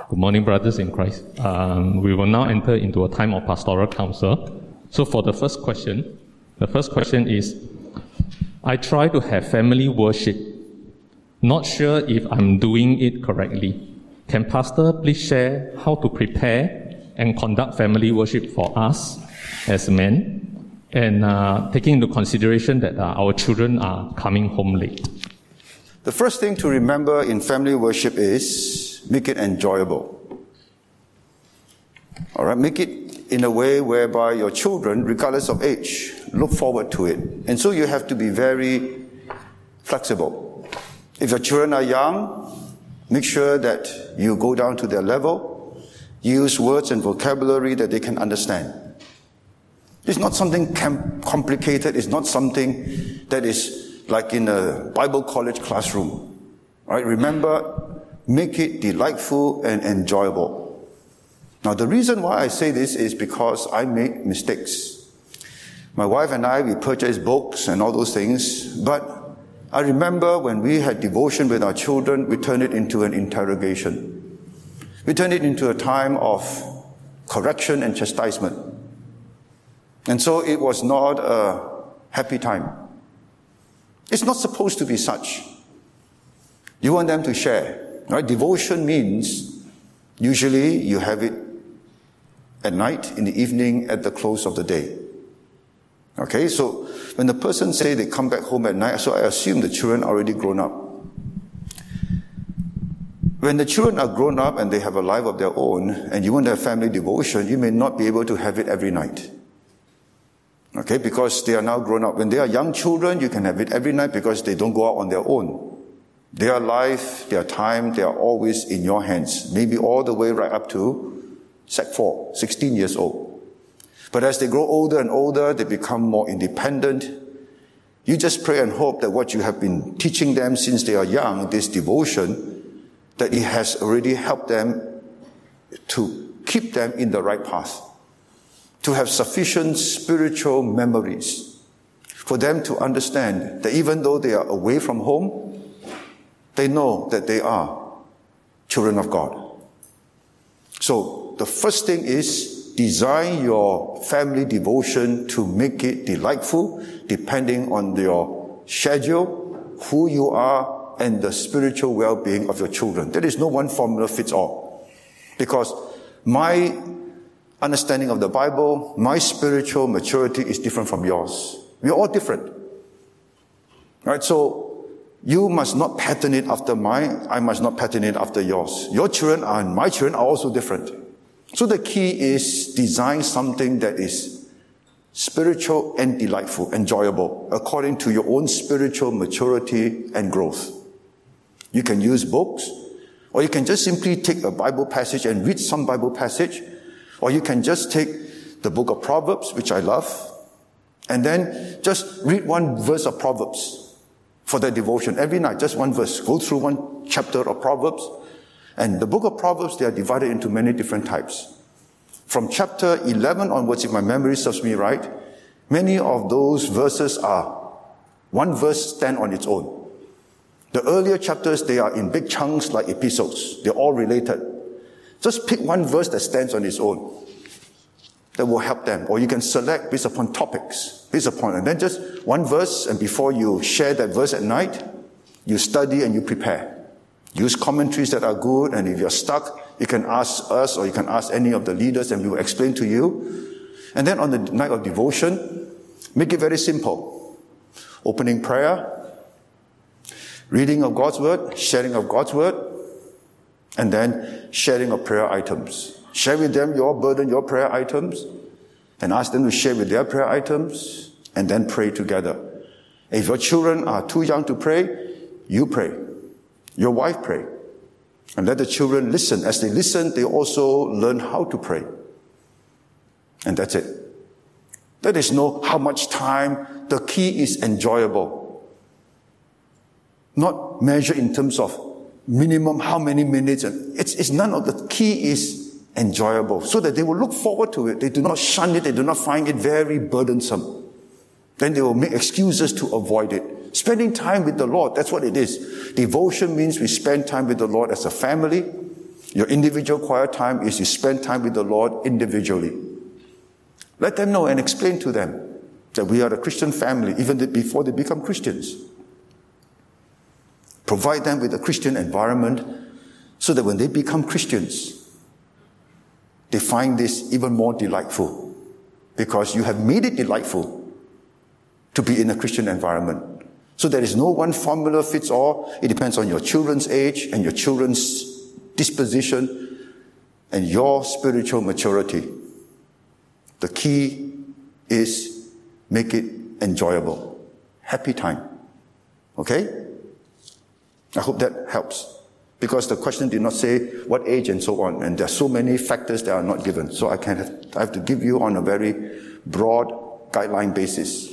Good morning, brothers in Christ. We will now enter into a time of pastoral counsel. So for the first question is, I try to have family worship. Not sure if I'm doing it correctly. Can Pastor please share how to prepare and conduct family worship for us as men? And taking into consideration that our children are coming home late. The first thing to remember in family worship is make it enjoyable. All right, make it in a way whereby your children, regardless of age, look forward to it. And so you have to be very flexible. If your children are young, make sure that you go down to their level, use words and vocabulary that they can understand. It's not something complicated. It's not something that is like in a Bible college classroom. Right? Remember, make it delightful and enjoyable. Now, the reason why I say this is because I make mistakes. My wife and I, we purchase books and all those things, but I remember when we had devotion with our children, we turned it into an interrogation. We turned it into a time of correction and chastisement. And so it was not a happy time. It's not supposed to be such. You want them to share, right? Devotion means usually you have it at night, in the evening, at the close of the day. Okay, so when the person say they come back home at night, so I assume the children are already grown up. When the children are grown up and they have a life of their own, and you want to have family devotion, you may not be able to have it every night. Okay, because they are now grown up. When they are young children, you can have it every night because they don't go out on their own. Their life, their time, they are always in your hands. Maybe all the way right up to Sec 4, 16 years old. But as they grow older and older, they become more independent. You just pray and hope that what you have been teaching them since they are young, this devotion, that it has already helped them to keep them in the right path. To have sufficient spiritual memories for them to understand that even though they are away from home, they know that they are children of God. So the first thing is design your family devotion to make it delightful, depending on your schedule, who you are, and the spiritual well-being of your children. There is no one formula fits all. Because my understanding of the Bible, my spiritual maturity is different from yours. We're all different. Right? So you must not pattern it after mine. I must not pattern it after yours. Your children and my children are also different. So the key is design something that is spiritual and delightful, enjoyable, according to your own spiritual maturity and growth. You can use books, or you can just simply take a Bible passage and read some Bible passage, or you can just take the book of Proverbs, which I love, and then just read one verse of Proverbs for that devotion every night, just one verse. Go through one chapter of Proverbs. And the book of Proverbs, they are divided into many different types. From chapter 11 onwards, if my memory serves me right, many of those verses are one verse stand on its own. The earlier chapters, they are in big chunks like epistles. They're all related. Just pick one verse that stands on its own. That will help them. Or you can select based upon topics. And then just one verse, and before you share that verse at night, you study and you prepare. Use commentaries that are good, and if you're stuck, you can ask us or you can ask any of the leaders and we will explain to you. And then on the night of devotion, make it very simple. Opening prayer, reading of God's Word, sharing of God's Word, and then sharing of prayer items. Share with them your burden, your prayer items, and ask them to share with their prayer items, and then pray together. If your children are too young to pray, you pray. Your wife pray. And let the children listen. As they listen, they also learn how to pray. And that's it. There is no how much time. The key is enjoyable. Not measured in terms of minimum how many minutes. It's none of the key is enjoyable. So that they will look forward to it. They do not shun it. They do not find it very burdensome. Then they will make excuses to avoid it. Spending time with the Lord, that's what it is. Devotion means we spend time with the Lord as a family. Your individual quiet time is you spend time with the Lord individually. Let them know and explain to them that we are a Christian family even before they become Christians. Provide them with a Christian environment so that when they become Christians, they find this even more delightful because you have made it delightful to be in a Christian environment. So there is no one formula fits all. It depends on your children's age and your children's disposition and your spiritual maturity. The key is make it enjoyable. Happy time. Okay? I hope that helps. Because the question did not say what age and so on. And there are so many factors that are not given. So I have to give you on a very broad guideline basis.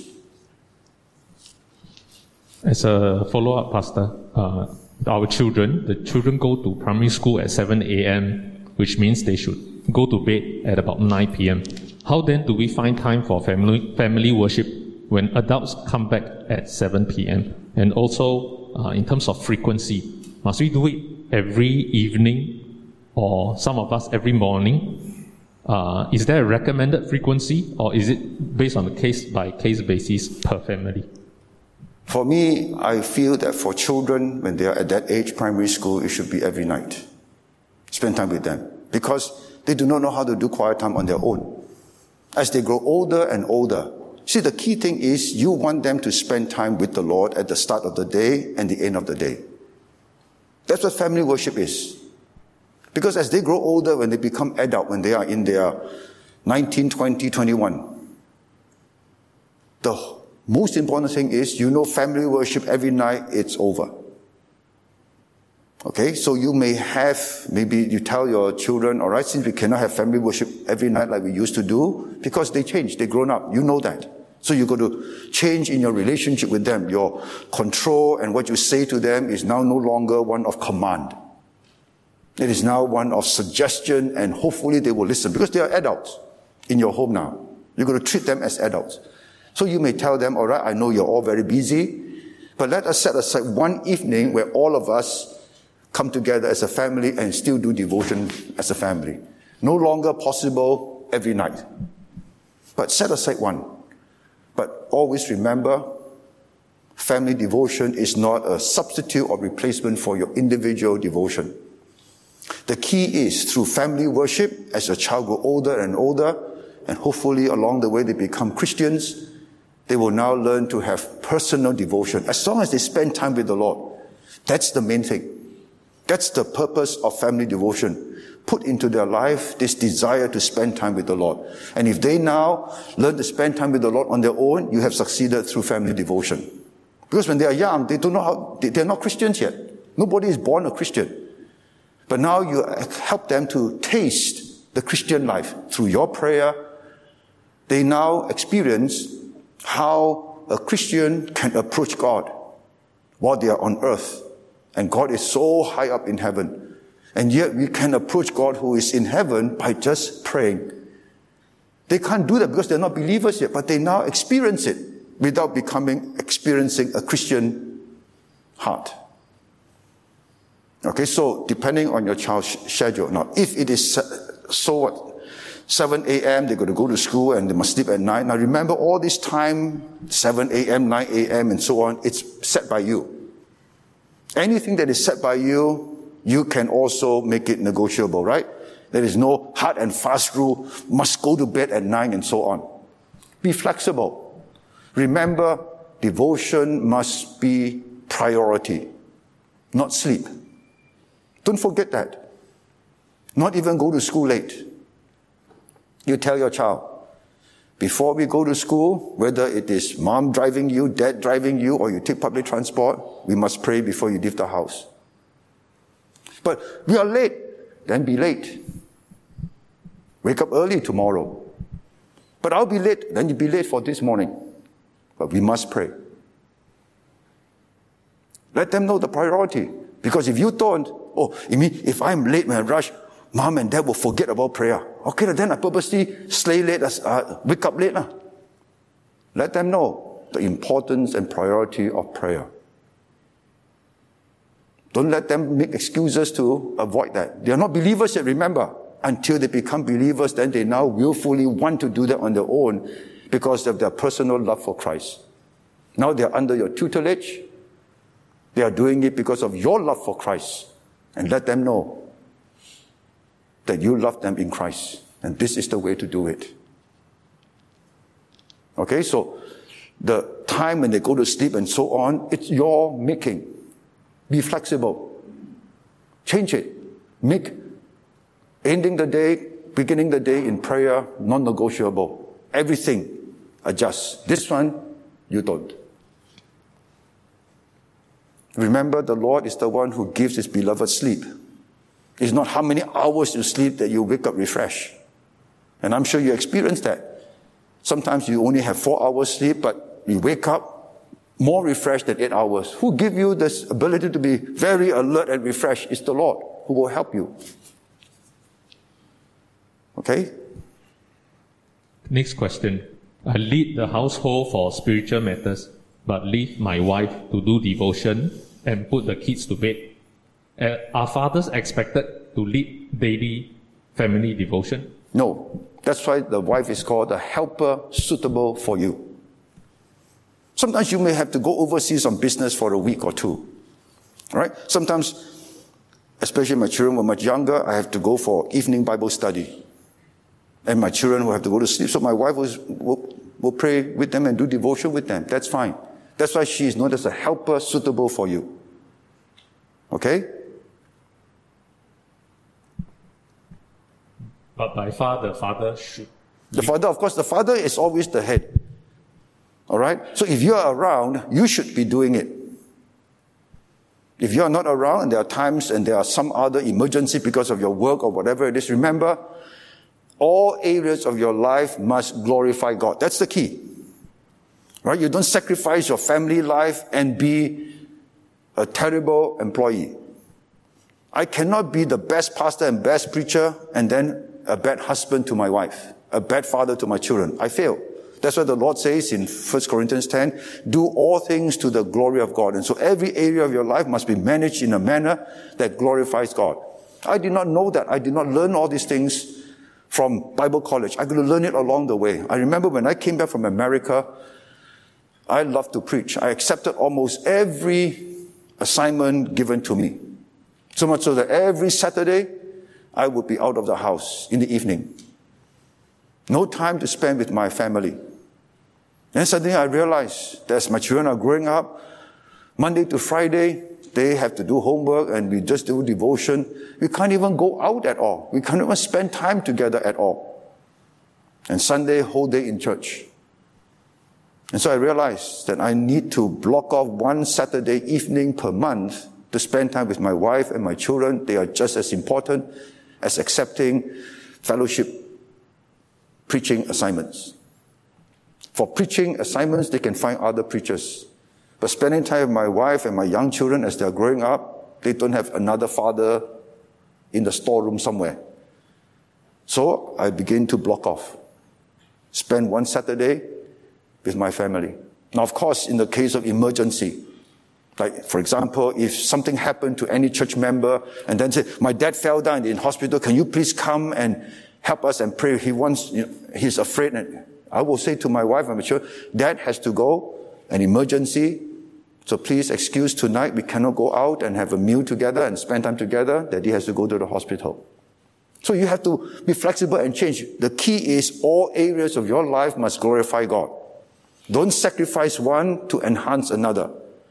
As a follow-up, Pastor, the children go to primary school at 7 a.m., which means they should go to bed at about 9 p.m. How then do we find time for family worship when adults come back at 7 p.m.? And also, in terms of frequency, must we do it every evening or some of us every morning? Is there a recommended frequency or is it based on a case-by-case basis per family? For me, I feel that for children, when they are at that age, primary school, it should be every night. Spend time with them. Because they do not know how to do quiet time on their own. As they grow older and older, see, the key thing is you want them to spend time with the Lord at the start of the day and the end of the day. That's what family worship is. Because as they grow older, when they become adult, when they are in their 19, 20, 21, the most important thing is, family worship every night, it's over. Okay, so you may have, maybe you tell your children, all right, since we cannot have family worship every night like we used to do, because they changed, they've grown up, you know that. So you've got to change in your relationship with them. Your control and what you say to them is now no longer one of command. It is now one of suggestion, and hopefully they will listen, because they are adults in your home now. You've got to treat them as adults. So you may tell them, all right, I know you're all very busy, but let us set aside one evening where all of us come together as a family and still do devotion as a family. No longer possible every night. But set aside one. But always remember, family devotion is not a substitute or replacement for your individual devotion. The key is through family worship, as your child grows older and older, and hopefully along the way they become Christians, they will now learn to have personal devotion. As long as they spend time with the Lord, that's the main thing. That's the purpose of family devotion. Put into their life this desire to spend time with the Lord. And if they now learn to spend time with the Lord on their own, you have succeeded through family devotion. Because when they are young, they don't know how, they're not Christians yet. Nobody is born a Christian. But now you help them to taste the Christian life through your prayer. They now experience how a Christian can approach God while they are on earth. And God is so high up in heaven. And yet we can approach God who is in heaven by just praying. They can't do that because they're not believers yet, but they now experience it without experiencing a Christian heart. Okay, so depending on your child's schedule. Now, if it is 7 a.m., they're going to go to school and they must sleep at night. Now remember, all this time, 7 a.m., 9 a.m., and so on, it's set by you. Anything that is set by you, you can also make it negotiable, right? There is no hard and fast rule, must go to bed at 9 and so on. Be flexible. Remember, devotion must be priority, not sleep. Don't forget that. Not even go to school late. You tell your child, before we go to school, whether it is mom driving you, dad driving you, or you take public transport, we must pray before you leave the house. But we are late, then be late. Wake up early tomorrow. But I'll be late, then you be late for this morning. But we must pray. Let them know the priority. Because if you don't, you mean if I'm late when I rush, mom and dad will forget about prayer. Okay, then I purposely slay late, wake up late. Let them know the importance and priority of prayer. Don't let them make excuses to avoid that. They are not believers yet, remember. Until they become believers, then they now willfully want to do that on their own because of their personal love for Christ. Now they are under your tutelage. They are doing it because of your love for Christ. And let them know that you love them in Christ. And this is the way to do it. Okay, so the time when they go to sleep and so on, it's your making. Be flexible. Change it. Make ending the day, beginning the day in prayer, non-negotiable. Everything adjust. This one, you don't. Remember, the Lord is the one who gives His beloved sleep. It's not how many hours you sleep that you wake up refreshed. And I'm sure you experience that. Sometimes you only have 4 hours sleep, but you wake up more refreshed than 8 hours. Who give you this ability to be very alert and refreshed? It's the Lord who will help you. Okay? Next question. I lead the household for spiritual matters, but leave my wife to do devotion and put the kids to bed. Are fathers expected to lead daily family devotion? No. That's why the wife is called a helper suitable for you. Sometimes you may have to go overseas on business for a week or two. Right? Sometimes, especially my children were much younger, I have to go for evening Bible study. And my children will have to go to sleep. So my wife will pray with them and do devotion with them. That's fine. That's why she is known as a helper suitable for you. Okay? But by far, the father should. The father, of course, the father is always the head. Alright? So if you are around, you should be doing it. If you are not around, and there are times and there are some other emergency because of your work or whatever it is, remember, all areas of your life must glorify God. That's the key. Right? You don't sacrifice your family life and be a terrible employee. I cannot be the best pastor and best preacher and then a bad husband to my wife, a bad father to my children. I fail. That's what the Lord says in 1 Corinthians 10, do all things to the glory of God. And so every area of your life must be managed in a manner that glorifies God. I did not know that. I did not learn all these things from Bible college. I could learn it along the way. I remember when I came back from America, I loved to preach. I accepted almost every assignment given to me. So much so that every Saturday, I would be out of the house in the evening. No time to spend with my family. Then suddenly I realized that as my children are growing up, Monday to Friday, they have to do homework and we just do devotion. We can't even go out at all. We can't even spend time together at all. And Sunday, whole day in church. And so I realized that I need to block off one Saturday evening per month to spend time with my wife and my children. They are just as important as accepting fellowship preaching assignments. For preaching assignments, they can find other preachers. But spending time with my wife and my young children as they are growing up, they don't have another father in the storeroom somewhere. So I begin to block off. Spend one Saturday with my family. Now, of course, in the case of emergency, like, for example, if something happened to any church member and then say, my dad fell down in the hospital, can you please come and help us and pray? He's afraid. And I will say to my wife, I'm sure, Dad has to go, an emergency. So please excuse tonight. We cannot go out and have a meal together and spend time together. Daddy has to go to the hospital. So you have to be flexible and change. The key is all areas of your life must glorify God. Don't sacrifice one to enhance another.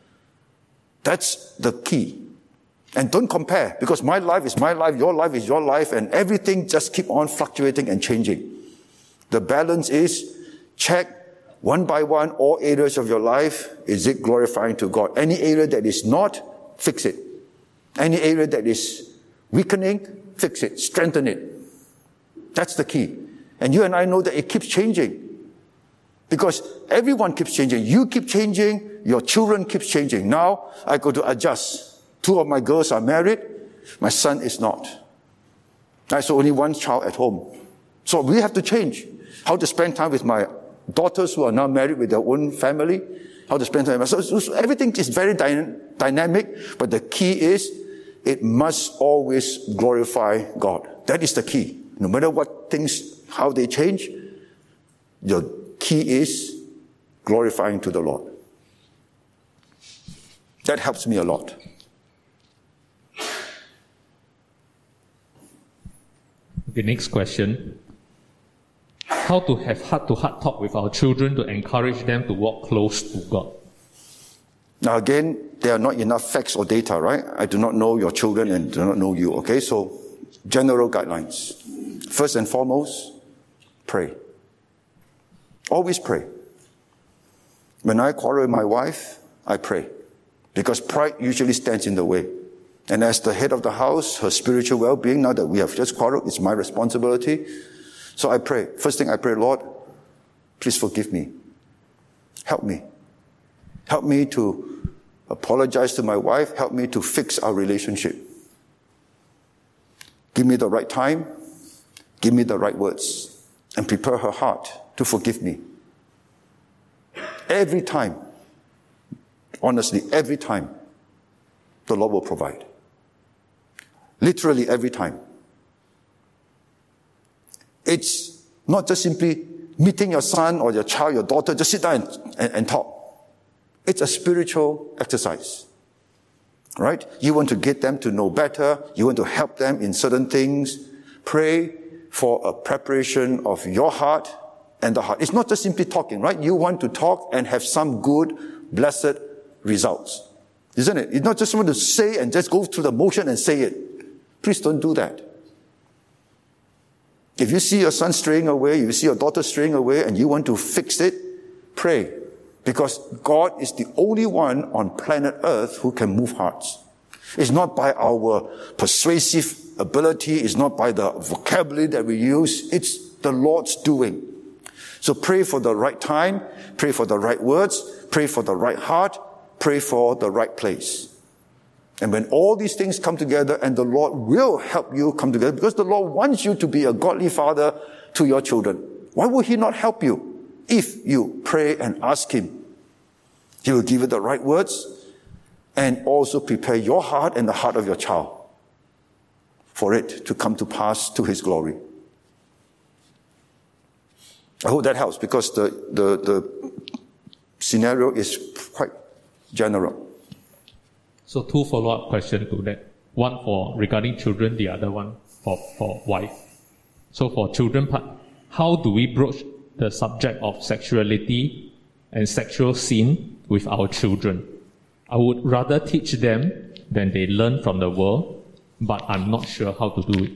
That's the key. And don't compare, because my life is my life, your life is your life, and everything just keep on fluctuating and changing. The balance is check one by one all areas of your life. Is it glorifying to God? Any area that is not, fix it. Any area that is weakening, fix it, strengthen it. That's the key. And you and I know that it keeps changing. Because everyone keeps changing. You keep changing. Your children keep changing. Now, I got to adjust. 2 of my girls are married. My son is not. I saw only one child at home. So we have to change. How to spend time with my daughters who are now married with their own family. How to spend time. So everything is very dynamic, but the key is it must always glorify God. That is the key. No matter what things, how they change, the key is glorifying to the Lord. That helps me a lot. The next question. How to have heart-to-heart talk with our children to encourage them to walk close to God? Now again, there are not enough facts or data, right? I do not know your children and do not know you, okay? So, general guidelines. First and foremost, pray. Always pray. When I quarrel with my wife, I pray. Because pride usually stands in the way. And as the head of the house, her spiritual well-being, now that we have just quarreled, it's my responsibility. So I pray. First thing I pray, Lord, please forgive me. Help me. Help me to apologize to my wife. Help me to fix our relationship. Give me the right time. Give me the right words. And prepare her heart to forgive me. Every time, honestly, every time, the Lord will provide. Literally every time. It's not just simply meeting your son or your child, your daughter, just sit down and talk. It's a spiritual exercise. Right? You want to get them to know better. You want to help them in certain things. Pray for a preparation of your heart and the heart. It's not just simply talking, right? You want to talk and have some good, blessed results. Isn't it? It's not just want to say and just go through the motion and say it. Please don't do that. If you see your son straying away, if you see your daughter straying away and you want to fix it, pray. Because God is the only one on planet Earth who can move hearts. It's not by our persuasive ability. It's not by the vocabulary that we use. It's the Lord's doing. So pray for the right time. Pray for the right words. Pray for the right heart. Pray for the right place. And when all these things come together, and the Lord will help you come together, because the Lord wants you to be a godly father to your children. Why would He not help you? If you pray and ask Him, He will give you the right words and also prepare your heart and the heart of your child for it to come to pass to His glory. I hope that helps, because the scenario is quite general. So 2 follow-up questions to that. One for regarding children, the other one for wife. So for children part, how do we broach the subject of sexuality and sexual sin with our children? I would rather teach them than they learn from the world, but I'm not sure how to do it.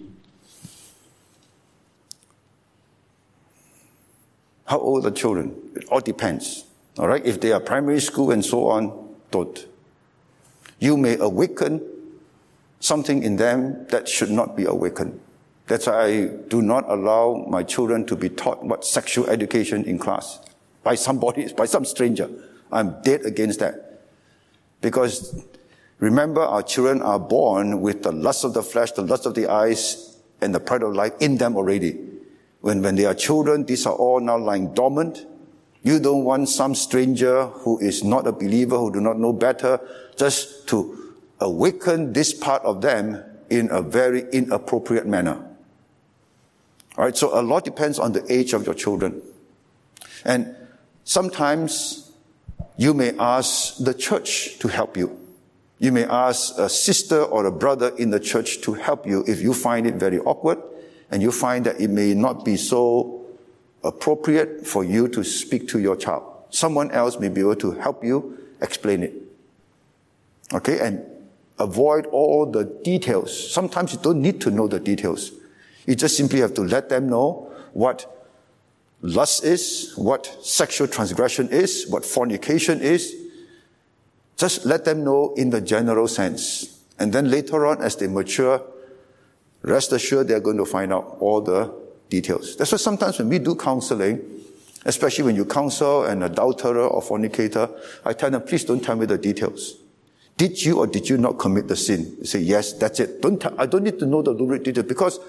How old are children? It all depends. All right? If they are primary school and so on, don't. You may awaken something in them that should not be awakened. That's why I do not allow my children to be taught what sexual education in class by somebody, by some stranger. I'm dead against that. Because remember, our children are born with the lust of the flesh, the lust of the eyes, and the pride of life in them already. When they are children, these are all now lying dormant. You don't want some stranger who is not a believer, who do not know better, just to awaken this part of them in a very inappropriate manner. All right, so a lot depends on the age of your children. And sometimes you may ask the church to help you. You may ask a sister or a brother in the church to help you if you find it very awkward and you find that it may not be so appropriate for you to speak to your child. Someone else may be able to help you explain it. Okay, and avoid all the details. Sometimes you don't need to know the details. You just simply have to let them know what lust is, what sexual transgression is, what fornication is. Just let them know in the general sense. And then later on, as they mature, rest assured they're going to find out all the details. That's why sometimes when we do counseling, especially when you counsel an adulterer or fornicator, I tell them, please don't tell me the details. Did you or did you not commit the sin? You say, yes, that's it. I don't need to know the lurid details, because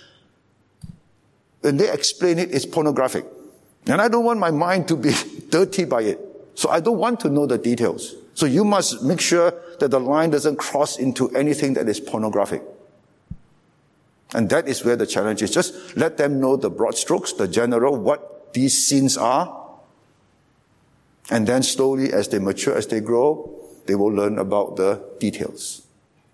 when they explain it, it's pornographic. And I don't want my mind to be dirty by it. So I don't want to know the details. So you must make sure that the line doesn't cross into anything that is pornographic. And that is where the challenge is. Just let them know the broad strokes, the general, what these sins are. And then slowly, as they mature, as they grow, they will learn about the details.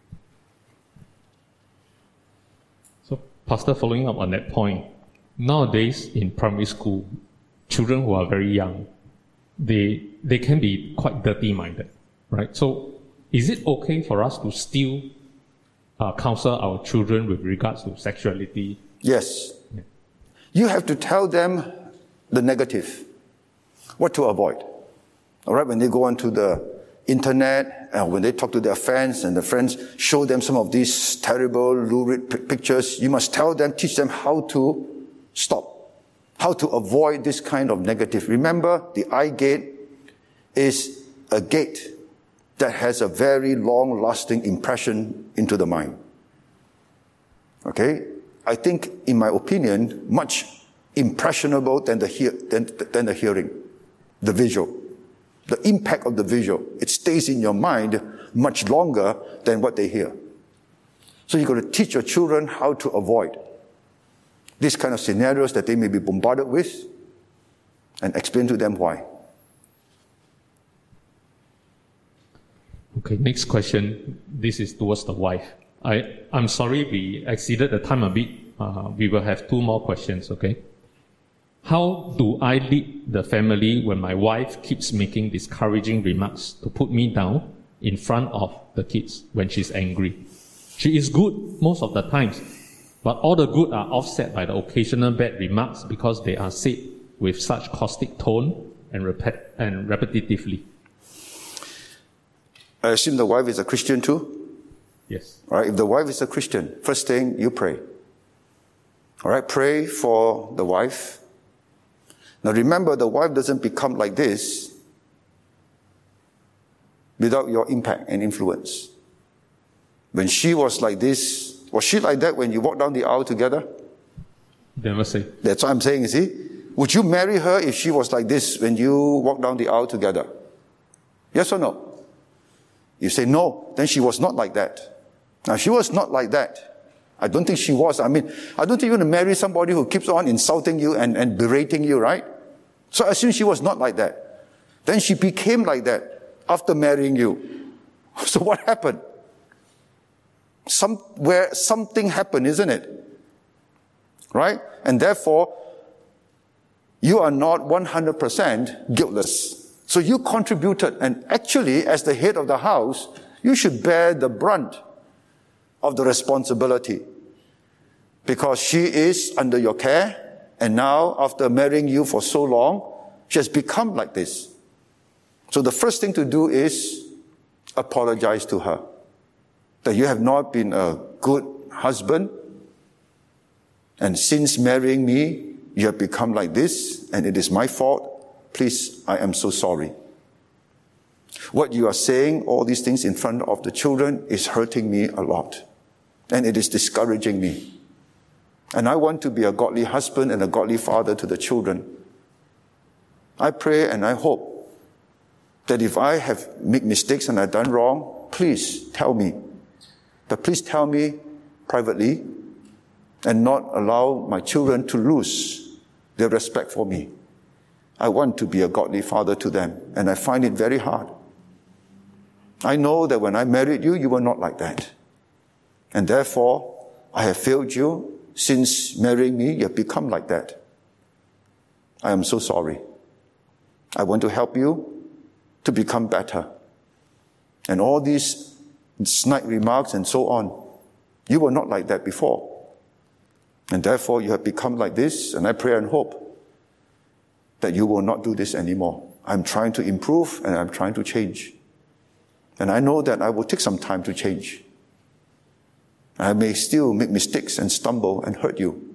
So, Pastor, following up on that point, nowadays in primary school, children who are very young, they can be quite dirty-minded, right? So, is it okay for us to still counsel our children with regards to sexuality? Yes. Yeah. You have to tell them the negative, what to avoid. All right, when they go onto the internet, when they talk to their friends and the friends show them some of these terrible, lurid pictures, you must tell them, teach them how to stop, how to avoid this kind of negative. Remember, the eye gate is a gate that has a very long-lasting impression into the mind. Okay? I think, in my opinion, much impressionable than the hearing, the visual. The impact of the visual, it stays in your mind much longer than what they hear. So you've got to teach your children how to avoid these kind of scenarios that they may be bombarded with, and explain to them why. Okay, next question. This is towards the wife. I'm sorry we exceeded the time a bit. We will have 2 more questions, okay? How do I lead the family when my wife keeps making discouraging remarks to put me down in front of the kids when she's angry? She is good most of the times, but all the good are offset by the occasional bad remarks because they are said with such caustic tone and repetitively. I assume the wife is a Christian too? Yes. All right, if the wife is a Christian, first thing, you pray. All right, pray for the wife. Now remember, the wife doesn't become like this without your impact and influence. When she was like this, was she like that when you walked down the aisle together? Never say. That's what I'm saying, you see. Would you marry her if she was like this when you walked down the aisle together? Yes or no? You say no, then she was not like that. Now she was not like that. I don't think she was. I mean, I don't think you want to marry somebody who keeps on insulting you and berating you, right? So I assume she was not like that. Then she became like that after marrying you. So what happened? Somewhere something happened, isn't it? Right? And therefore, you are not 100% guiltless. So you contributed, and actually, as the head of the house, you should bear the brunt of the responsibility, because she is under your care, and now after marrying you for so long, she has become like this. So the first thing to do is apologize to her that you have not been a good husband, and since marrying me you have become like this, and it is my fault. Please, I am so sorry. What you are saying, all these things in front of the children, is hurting me a lot. And it is discouraging me. And I want to be a godly husband and a godly father to the children. I pray and I hope that if I have made mistakes and I've done wrong, please tell me. But please tell me privately and not allow my children to lose their respect for me. I want to be a godly father to them, and I find it very hard. I know that when I married you, you were not like that. And therefore, I have failed you. Since marrying me, you have become like that. I am so sorry. I want to help you to become better. And all these snide remarks and so on, you were not like that before. And therefore, you have become like this, and I pray and hope that you will not do this anymore. I'm trying to improve, and I'm trying to change. And I know that I will take some time to change. I may still make mistakes and stumble and hurt you.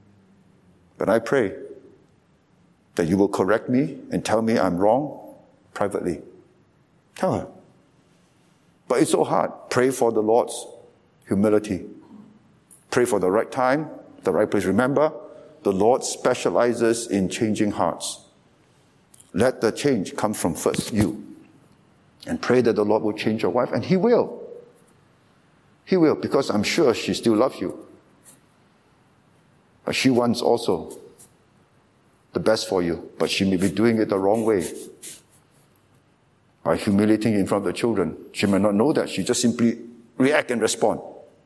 But I pray that you will correct me and tell me I'm wrong privately. Tell her. But it's so hard. Pray for the Lord's humility. Pray for the right time, the right place. Remember, the Lord specializes in changing hearts. Let the change come from first you. And pray that the Lord will change your wife, and He will. He will, because I'm sure she still loves you. But she wants also the best for you, but she may be doing it the wrong way. By humiliating in front of the children. She may not know that. She just simply react and respond.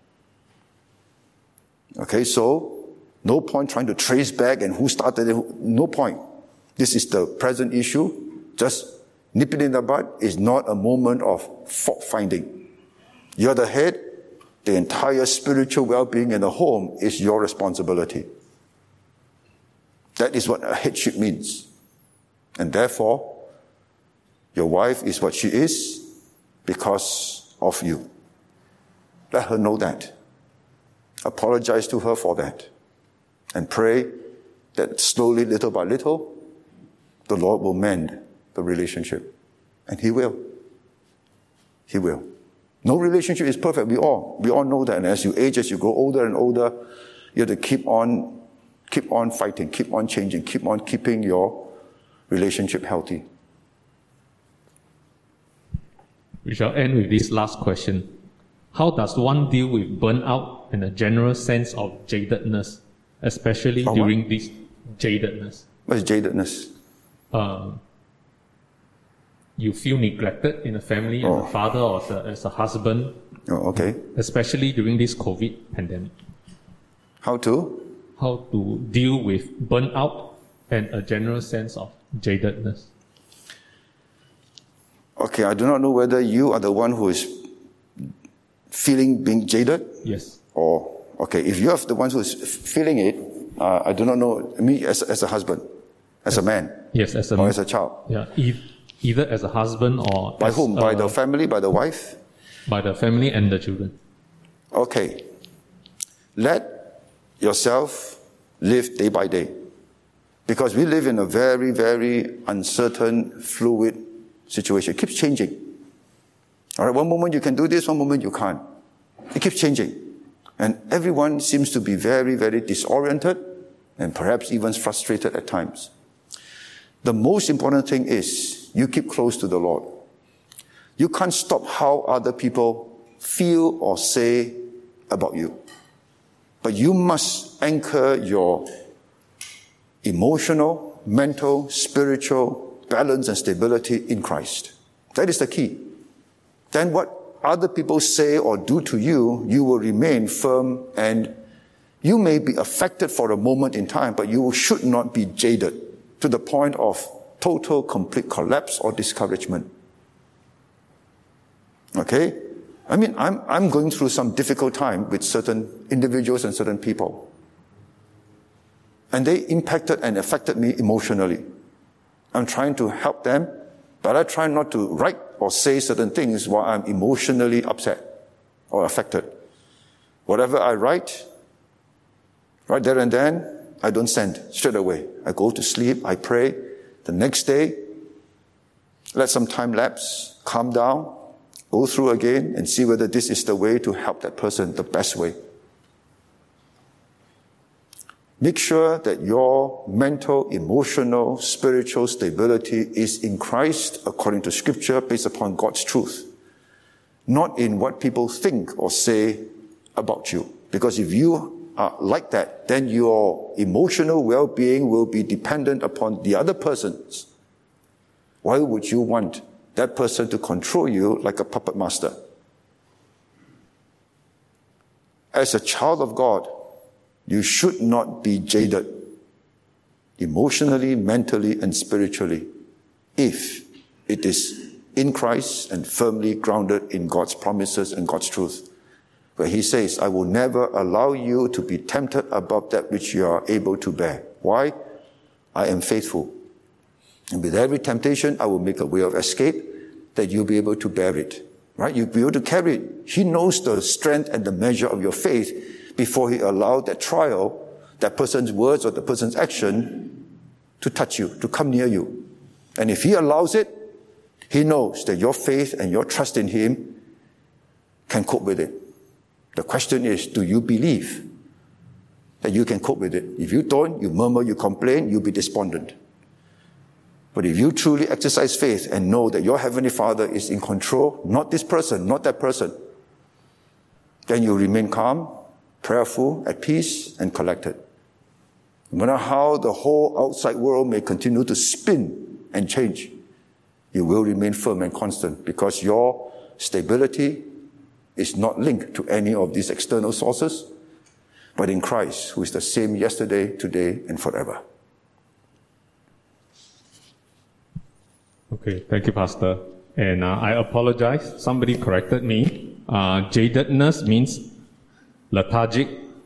Okay, so no point trying to trace back and who started it. No point. This is the present issue. Just nip it in the bud. Is not a moment of fault finding. You're the head. The entire spiritual well-being in the home is your responsibility. That is what a headship means. And therefore, your wife is what she is because of you. Let her know that. Apologize to her for that. And pray that slowly, little by little, the Lord will mend the relationship. And He will. He will. No relationship is perfect. We all know that. And as you age, as you grow older and older, you have to keep on fighting, keep on changing, keep on keeping your relationship healthy. We shall end with this last question. How does one deal with burnout and a general sense of jadedness, especially during this jadedness? What is jadedness? You feel neglected in a family as a father or as a husband. Oh, okay. Especially during this COVID pandemic. How to deal with burnout and a general sense of jadedness. Okay, I do not know whether you are the one who is feeling being jaded. Yes. Or, okay, if you are the one who is feeling it, I do not know, me as a husband, as a man. Yes, as a man. Or as a child. Yeah, either as a husband or... By whom? By the family, by the wife? By the family and the children. Okay. Let yourself live day by day. Because we live in a very, very uncertain, fluid situation. It keeps changing. All right, one moment you can do this, one moment you can't. It keeps changing. And everyone seems to be very, very disoriented and perhaps even frustrated at times. The most important thing is you keep close to the Lord. You can't stop how other people feel or say about you. But you must anchor your emotional, mental, spiritual balance and stability in Christ. That is the key. Then what other people say or do to you, you will remain firm, and you may be affected for a moment in time, but you should not be jaded to the point of total, complete collapse or discouragement. Okay? I mean, I'm going through some difficult time with certain individuals and certain people. And they impacted and affected me emotionally. I'm trying to help them, but I try not to write or say certain things while I'm emotionally upset or affected. Whatever I write, right there and then, I don't send straight away. I go to sleep, I pray. The next day, let some time lapse, calm down, go through again and see whether this is the way to help that person the best way. Make sure that your mental, emotional, spiritual stability is in Christ according to Scripture based upon God's truth, not in what people think or say about you. Because if you are like that, then your emotional well-being will be dependent upon the other person's. Why would you want that person to control you like a puppet master? As a child of God, you should not be jaded emotionally, mentally, and spiritually if it is in Christ and firmly grounded in God's promises and God's truth. Where He says, I will never allow you to be tempted above that which you are able to bear. Why? I am faithful. And with every temptation, I will make a way of escape that you'll be able to bear it. Right? You'll be able to carry it. He knows the strength and the measure of your faith before He allowed that trial, that person's words or the person's action to touch you, to come near you. And if He allows it, He knows that your faith and your trust in Him can cope with it. The question is, do you believe that you can cope with it? If you don't, you murmur, you complain, you'll be despondent. But if you truly exercise faith and know that your Heavenly Father is in control, not this person, not that person, then you remain calm, prayerful, at peace, and collected. No matter how the whole outside world may continue to spin and change, you will remain firm and constant because your stability is not linked to any of these external sources, but in Christ, who is the same yesterday, today, and forever. Okay, thank you, Pastor. And I apologize. Somebody corrected me. Jadedness means lethargic,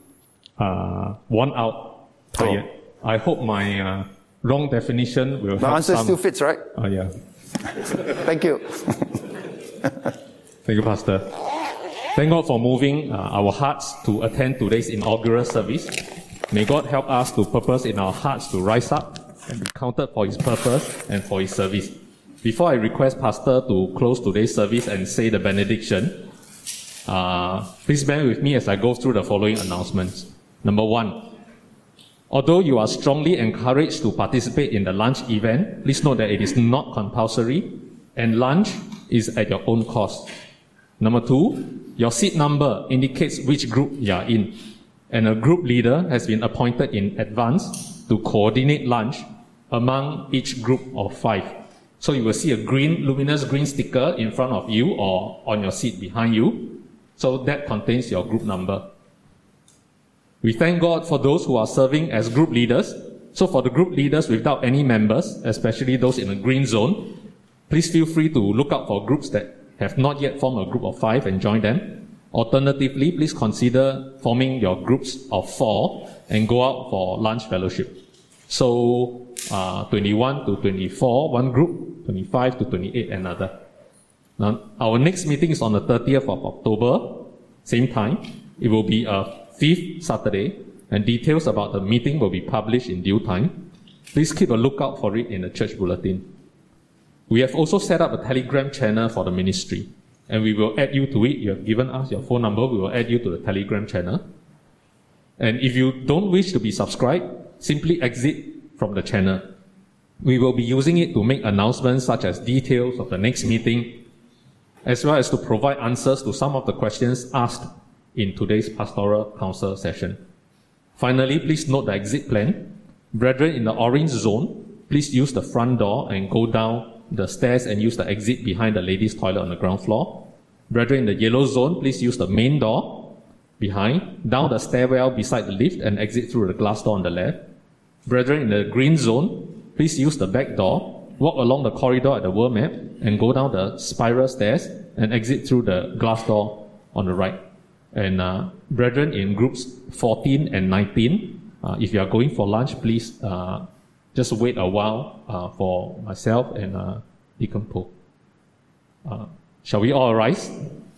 worn out, tired. Oh. I hope my wrong definition will help. The answer still fits, right? Oh, yeah. Thank you. Thank you, Pastor. Thank God for moving our hearts to attend today's inaugural service. May God help us to purpose in our hearts to rise up and be counted for His purpose and for His service. Before I request Pastor to close today's service and say the benediction, please bear with me as I go through the following announcements. Number 1, although you are strongly encouraged to participate in the lunch event, please note that it is not compulsory and lunch is at your own cost. Number 2, your seat number indicates which group you are in, and a group leader has been appointed in advance to coordinate lunch among each group of 5. So you will see a luminous green sticker in front of you or on your seat behind you. So that contains your group number. We thank God for those who are serving as group leaders. So for the group leaders without any members, especially those in the green zone, please feel free to look out for groups that have not yet formed a group of 5 and join them. Alternatively, please consider forming your groups of 4 and go out for lunch fellowship. So 21 to 24, one group, 25 to 28, another. Now, our next meeting is on the 30th of October, same time. It will be a 5th Saturday, and details about the meeting will be published in due time. Please keep a lookout for it in the church bulletin. We have also set up a Telegram channel for the ministry, and we will add you to it. You have given us your phone number, we will add you to the Telegram channel. And if you don't wish to be subscribed, simply exit from the channel. We will be using it to make announcements such as details of the next meeting, as well as to provide answers to some of the questions asked in today's pastoral council session. Finally, please note the exit plan. Brethren in the orange zone, please use the front door and go down the stairs and use the exit behind the ladies' toilet on the ground floor. Brethren in the yellow zone, please use the main door behind, down the stairwell beside the lift and exit through the glass door on the left. Brethren in the green zone, please use the back door, walk along the corridor at the world map, and go down the spiral stairs and exit through the glass door on the right. And brethren in groups 14 and 19, if you are going for lunch, please just wait a while for myself and Deacon Po. Shall we all rise?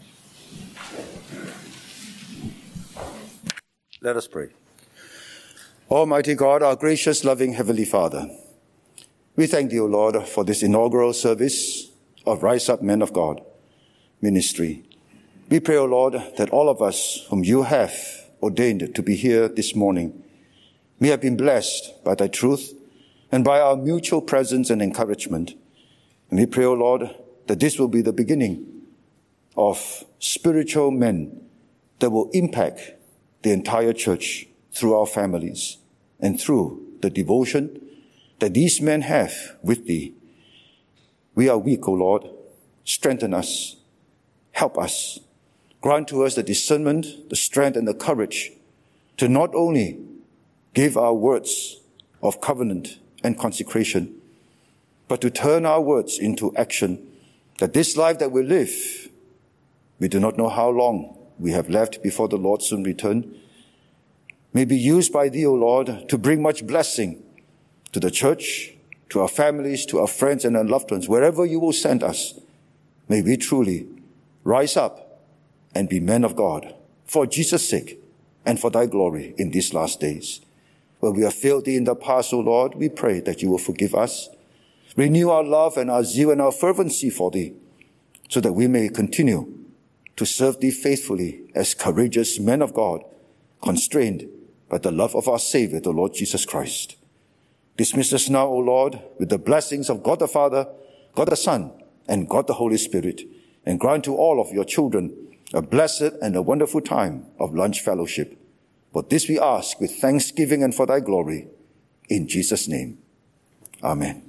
Let us pray. Almighty God, our gracious, loving Heavenly Father, we thank Thee, O Lord, for this inaugural service of Rise Up Men of God ministry. We pray, O Lord, that all of us whom You have ordained to be here this morning may have been blessed by Thy truth and by our mutual presence and encouragement. And we pray, O Lord, that this will be the beginning of spiritual men that will impact the entire church through our families and through the devotion that these men have with Thee. We are weak, O Lord. Strengthen us. Help us. Grant to us the discernment, the strength, and the courage to not only give our words of covenant and consecration, but to turn our words into action, that this life that we live, we do not know how long we have left before the Lord soon return, may be used by Thee, O Lord, to bring much blessing to the church, to our families, to our friends and our loved ones. Wherever You will send us, may we truly rise up and be men of God for Jesus' sake and for Thy glory in these last days. Where we have failed Thee in the past, O Lord, we pray that You will forgive us. Renew our love and our zeal and our fervency for Thee, so that we may continue to serve Thee faithfully as courageous men of God, constrained by the love of our Savior, the Lord Jesus Christ. Dismiss us now, O Lord, with the blessings of God the Father, God the Son, and God the Holy Spirit, and grant to all of your children a blessed and a wonderful time of lunch fellowship. For this we ask with thanksgiving and for thy glory. In Jesus' name, amen.